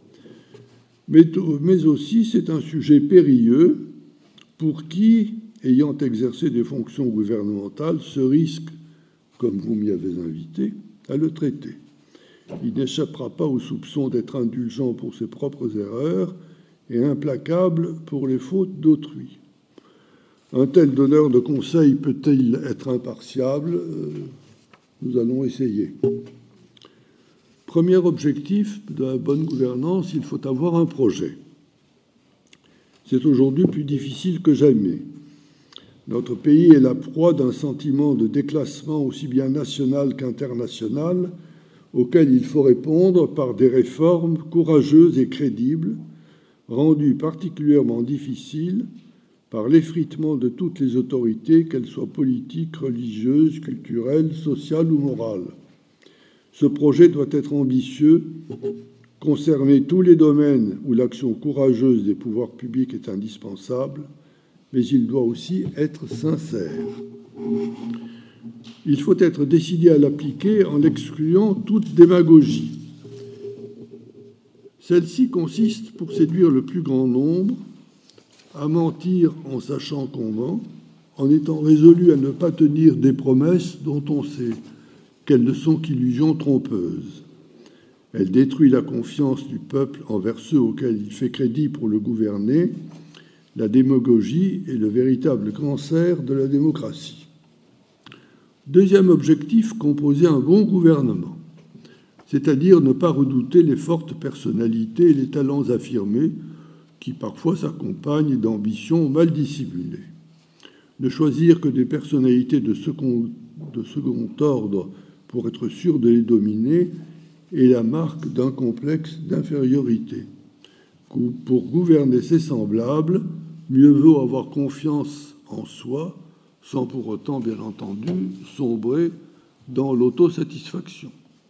Mais aussi, c'est un sujet périlleux pour qui, ayant exercé des fonctions gouvernementales, se risque, comme vous m'y avez invité, à le traiter. Il n'échappera pas au soupçon d'être indulgent pour ses propres erreurs et implacable pour les fautes d'autrui. Un tel donneur de conseils peut-il être impartial? Nous allons essayer. Premier objectif de la bonne gouvernance, il faut avoir un projet. C'est aujourd'hui plus difficile que jamais. Notre pays est la proie d'un sentiment de déclassement aussi bien national qu'international, auquel il faut répondre par des réformes courageuses et crédibles, rendues particulièrement difficiles par l'effritement de toutes les autorités, qu'elles soient politiques, religieuses, culturelles, sociales ou morales. Ce projet doit être ambitieux, concerner tous les domaines où l'action courageuse des pouvoirs publics est indispensable, mais il doit aussi être sincère. Il faut être décidé à l'appliquer en excluant toute démagogie. Celle-ci consiste, pour séduire le plus grand nombre, à mentir en sachant qu'on ment, en étant résolu à ne pas tenir des promesses dont on sait qu'elles ne sont qu'illusions trompeuses. Elle détruit la confiance du peuple envers ceux auxquels il fait crédit pour le gouverner. La démagogie est le véritable cancer de la démocratie. Deuxième objectif, composer un bon gouvernement, c'est-à-dire ne pas redouter les fortes personnalités et les talents affirmés qui parfois s'accompagnent d'ambitions mal dissimulées. Ne choisir que des personnalités de second ordre pour être sûr de les dominer est la marque d'un complexe d'infériorité. Pour gouverner ses semblables, mieux vaut avoir confiance en soi, sans pour autant, bien entendu, sombrer dans l'autosatisfaction.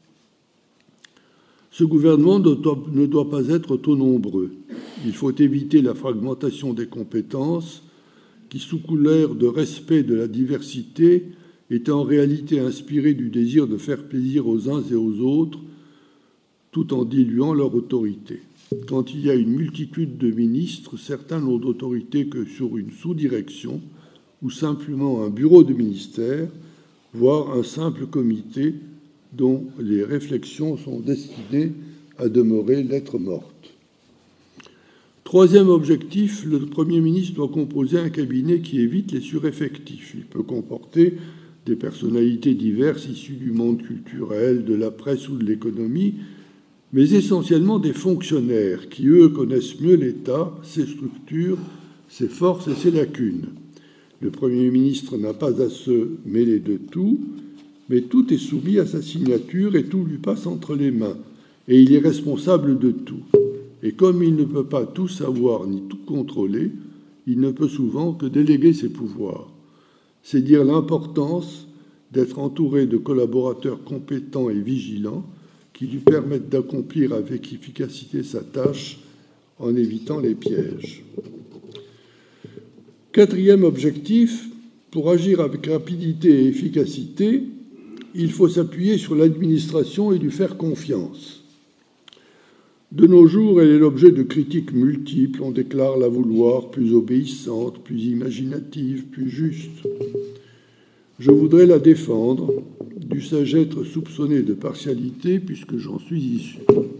Ce gouvernement ne doit pas être trop nombreux. Il faut éviter la fragmentation des compétences qui, sous couleur de respect de la diversité, est en réalité inspirée du désir de faire plaisir aux uns et aux autres, tout en diluant leur autorité. Quand il y a une multitude de ministres, certains n'ont d'autorité que sur une sous-direction ou simplement un bureau de ministère, voire un simple comité dont les réflexions sont destinées à demeurer lettre morte. Troisième objectif, le Premier ministre doit composer un cabinet qui évite les sureffectifs. Il peut comporter des personnalités diverses issues du monde culturel, de la presse ou de l'économie, mais essentiellement des fonctionnaires qui, eux, connaissent mieux l'État, ses structures, ses forces et ses lacunes. Le Premier ministre n'a pas à se mêler de tout, mais tout est soumis à sa signature et tout lui passe entre les mains, et il est responsable de tout. Et comme il ne peut pas tout savoir ni tout contrôler, il ne peut souvent que déléguer ses pouvoirs. C'est dire l'importance d'être entouré de collaborateurs compétents et vigilants qui lui permettent d'accomplir avec efficacité sa tâche en évitant les pièges. Quatrième objectif, pour agir avec rapidité et efficacité, il faut s'appuyer sur l'administration et lui faire confiance. De nos jours, elle est l'objet de critiques multiples. On déclare la vouloir plus obéissante, plus imaginative, plus juste. Je voudrais la défendre, dussé-je être soupçonné de partialité, puisque j'en suis issu.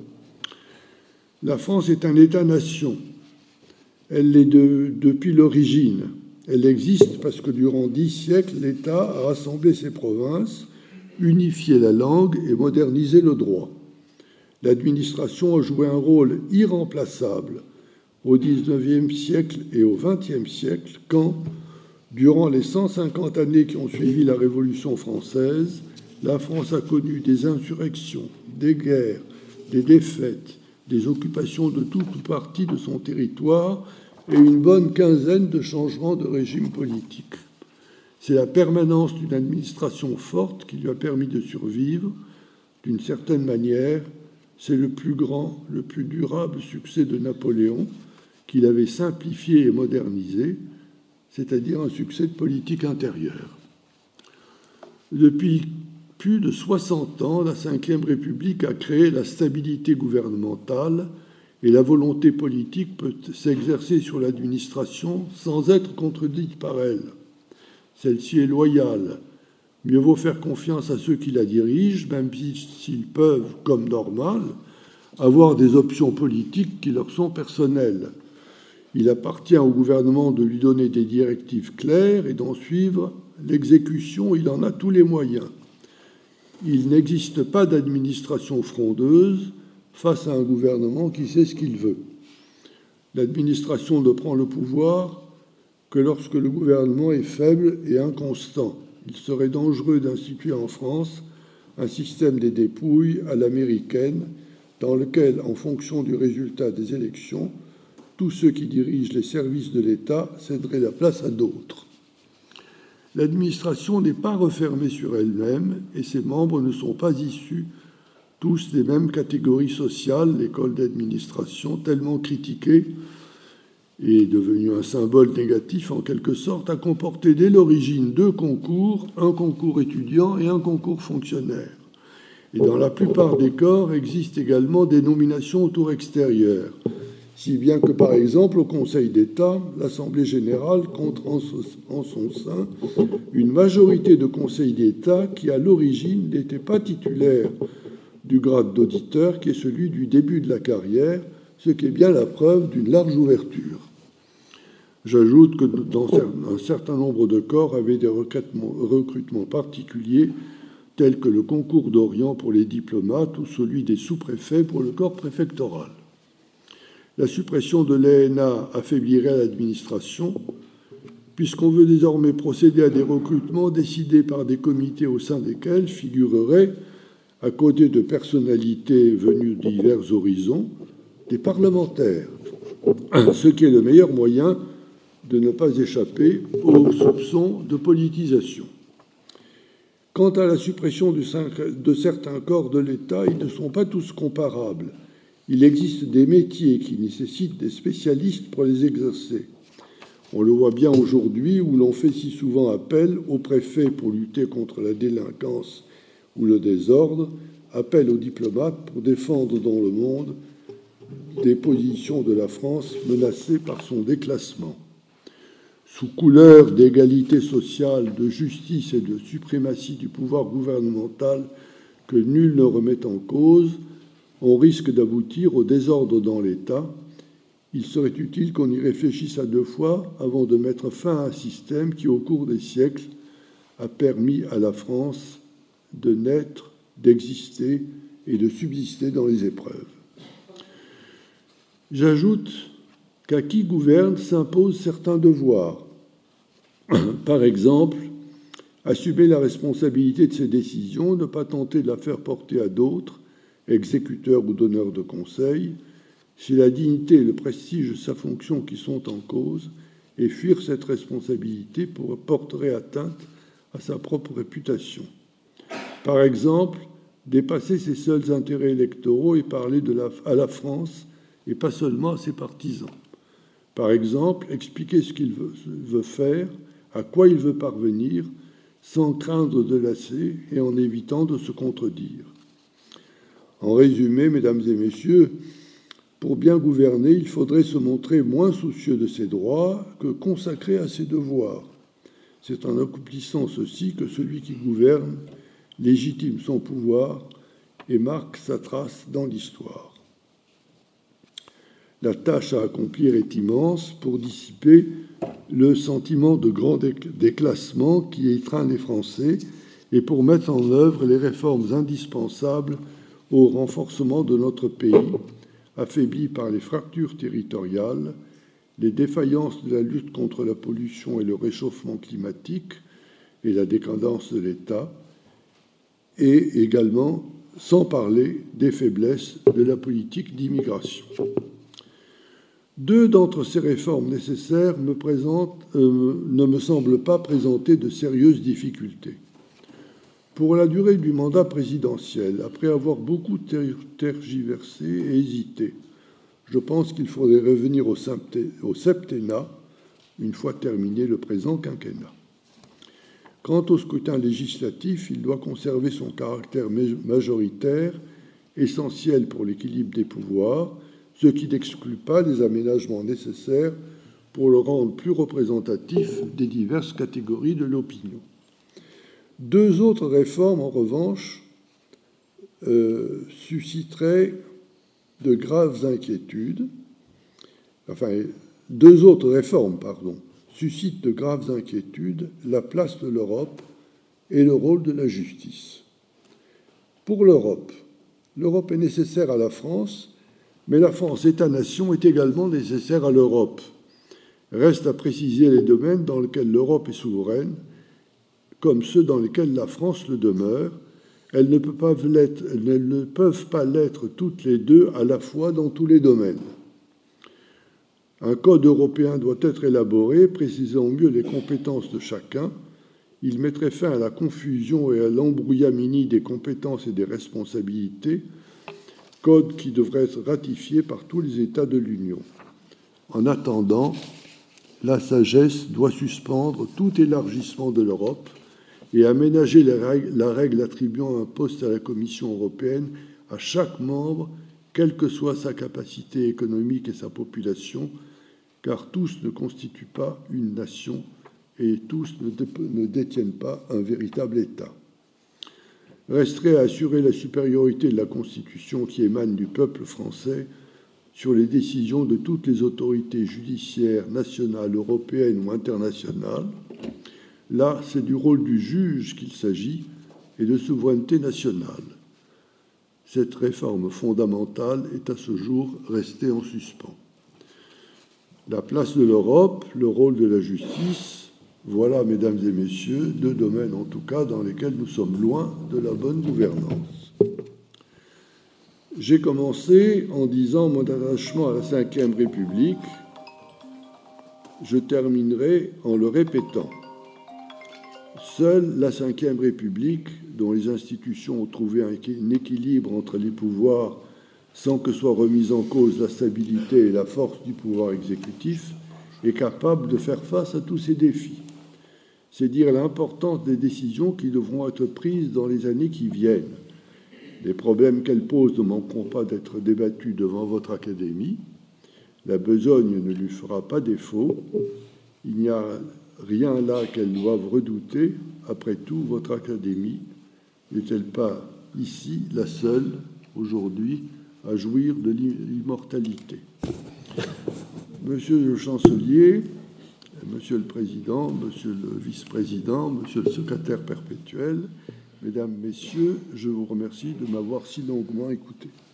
La France est un État-nation. Elle l'est depuis l'origine. Elle existe parce que durant 10 siècles, l'État a rassemblé ses provinces, unifié la langue et modernisé le droit. L'administration a joué un rôle irremplaçable au XIXe siècle et au XXe siècle, quand, durant les 150 années qui ont suivi la Révolution française, la France a connu des insurrections, des guerres, des défaites, des occupations de tout ou partie de son territoire et une bonne quinzaine de changements de régime politique. C'est la permanence d'une administration forte qui lui a permis de survivre. D'une certaine manière, c'est le plus grand, le plus durable succès de Napoléon, qu'il avait simplifié et modernisé, c'est-à-dire un succès de politique intérieure. Depuis plus de 60 ans, la Ve République a créé la stabilité gouvernementale et la volonté politique peut s'exercer sur l'administration sans être contredite par elle. Celle-ci est loyale. Mieux vaut faire confiance à ceux qui la dirigent, même s'ils peuvent, comme normal, avoir des options politiques qui leur sont personnelles. Il appartient au gouvernement de lui donner des directives claires et d'en suivre l'exécution. Il en a tous les moyens. Il n'existe pas d'administration frondeuse face à un gouvernement qui sait ce qu'il veut. L'administration ne prend le pouvoir que lorsque le gouvernement est faible et inconstant. Il serait dangereux d'instituer en France un système des dépouilles à l'américaine, dans lequel, en fonction du résultat des élections, tous ceux qui dirigent les services de l'État céderaient la place à d'autres. L'administration n'est pas refermée sur elle-même et ses membres ne sont pas issus tous des mêmes catégories sociales. L'école d'administration, tellement critiquée, est devenue un symbole négatif en quelque sorte, a comporté dès l'origine 2 concours, un concours étudiant et un concours fonctionnaire. Et dans la plupart des corps existent également des nominations au tour extérieur, si bien que, par exemple, au Conseil d'État, l'Assemblée générale compte en son sein une majorité de conseils d'État qui, à l'origine, n'étaient pas titulaires du grade d'auditeur, qui est celui du début de la carrière, ce qui est bien la preuve d'une large ouverture. J'ajoute que dans un certain nombre de corps avaient des recrutements particuliers, tels que le concours d'Orient pour les diplomates ou celui des sous-préfets pour le corps préfectoral. La suppression de l'ENA affaiblirait l'administration, puisqu'on veut désormais procéder à des recrutements décidés par des comités au sein desquels figureraient, à côté de personnalités venues de divers horizons, des parlementaires, ce qui est le meilleur moyen de ne pas échapper aux soupçons de politisation. Quant à la suppression de certains corps de l'État, ils ne sont pas tous comparables. Il existe des métiers qui nécessitent des spécialistes pour les exercer. On le voit bien aujourd'hui où l'on fait si souvent appel aux préfets pour lutter contre la délinquance ou le désordre, appel aux diplomates pour défendre dans le monde des positions de la France menacées par son déclassement. Sous couleur d'égalité sociale, de justice et de suprématie du pouvoir gouvernemental que nul ne remet en cause, on risque d'aboutir au désordre dans l'État. Il serait utile qu'on y réfléchisse à 2 fois avant de mettre fin à un système qui, au cours des siècles, a permis à la France de naître, d'exister et de subsister dans les épreuves. J'ajoute qu'à qui gouverne s'imposent certains devoirs. Par exemple, assumer la responsabilité de ses décisions, ne pas tenter de la faire porter à d'autres, exécuteurs ou donneurs de conseils. C'est la dignité et le prestige de sa fonction qui sont en cause, et fuir cette responsabilité porterait atteinte à sa propre réputation. Par exemple, dépasser ses seuls intérêts électoraux et parler à la France et pas seulement à ses partisans. Par exemple, expliquer ce qu'il veut faire, à quoi il veut parvenir, sans craindre de lasser et en évitant de se contredire. En résumé, mesdames et messieurs, pour bien gouverner, il faudrait se montrer moins soucieux de ses droits que consacré à ses devoirs. C'est en accomplissant ceci que celui qui gouverne légitime son pouvoir et marque sa trace dans l'histoire. La tâche à accomplir est immense pour dissiper le sentiment de grand déclassement qui étreint les Français et pour mettre en œuvre les réformes indispensables au renforcement de notre pays, affaibli par les fractures territoriales, les défaillances de la lutte contre la pollution et le réchauffement climatique et la décadence de l'État, et également, sans parler des faiblesses de la politique d'immigration. Deux d'entre ces réformes nécessaires ne me semblent pas présenter de sérieuses difficultés. Pour la durée du mandat présidentiel, après avoir beaucoup tergiversé et hésité, je pense qu'il faudrait revenir au septennat une fois terminé le présent quinquennat. Quant au scrutin législatif, il doit conserver son caractère majoritaire, essentiel pour l'équilibre des pouvoirs, ce qui n'exclut pas les aménagements nécessaires pour le rendre plus représentatif des diverses catégories de l'opinion. Deux autres réformes, en revanche, susciteraient de graves inquiétudes. Deux autres réformes, suscitent de graves inquiétudes, la place de l'Europe et le rôle de la justice. Pour l'Europe est nécessaire à la France, mais la France, État-nation, est également nécessaire à l'Europe. Reste à préciser les domaines dans lesquels l'Europe est souveraine, comme ceux dans lesquels la France le demeure. Elles ne peuvent pas l'être toutes les deux à la fois dans tous les domaines. Un code européen doit être élaboré, précisant mieux les compétences de chacun. Il mettrait fin à la confusion et à l'embrouillamini des compétences et des responsabilités, code qui devrait être ratifié par tous les États de l'Union. En attendant, la sagesse doit suspendre tout élargissement de l'Europe et aménager la règle attribuant un poste à la Commission européenne à chaque membre, quelle que soit sa capacité économique et sa population, car tous ne constituent pas une nation et tous ne détiennent pas un véritable État. Resterait à assurer la supériorité de la Constitution qui émane du peuple français sur les décisions de toutes les autorités judiciaires nationales, européennes ou internationales. Là, c'est du rôle du juge qu'il s'agit et de souveraineté nationale. Cette réforme fondamentale est à ce jour restée en suspens. La place de l'Europe, le rôle de la justice, voilà, mesdames et messieurs, deux domaines en tout cas dans lesquels nous sommes loin de la bonne gouvernance. J'ai commencé en disant mon attachement à la Ve République. Je terminerai en le répétant. Seule la Ve République, dont les institutions ont trouvé un équilibre entre les pouvoirs sans que soit remise en cause la stabilité et la force du pouvoir exécutif, est capable de faire face à tous ces défis. C'est dire l'importance des décisions qui devront être prises dans les années qui viennent. Les problèmes qu'elles posent ne manqueront pas d'être débattus devant votre Académie. La besogne ne lui fera pas défaut. Il n'y a rien là qu'elle doive redouter. Après tout, votre Académie n'est-elle pas ici la seule, aujourd'hui, à jouir de l'immortalité? Monsieur le chancelier, Monsieur le Président, Monsieur le Vice-président, Monsieur le secrétaire perpétuel, Mesdames, Messieurs, je vous remercie de m'avoir si longuement écouté.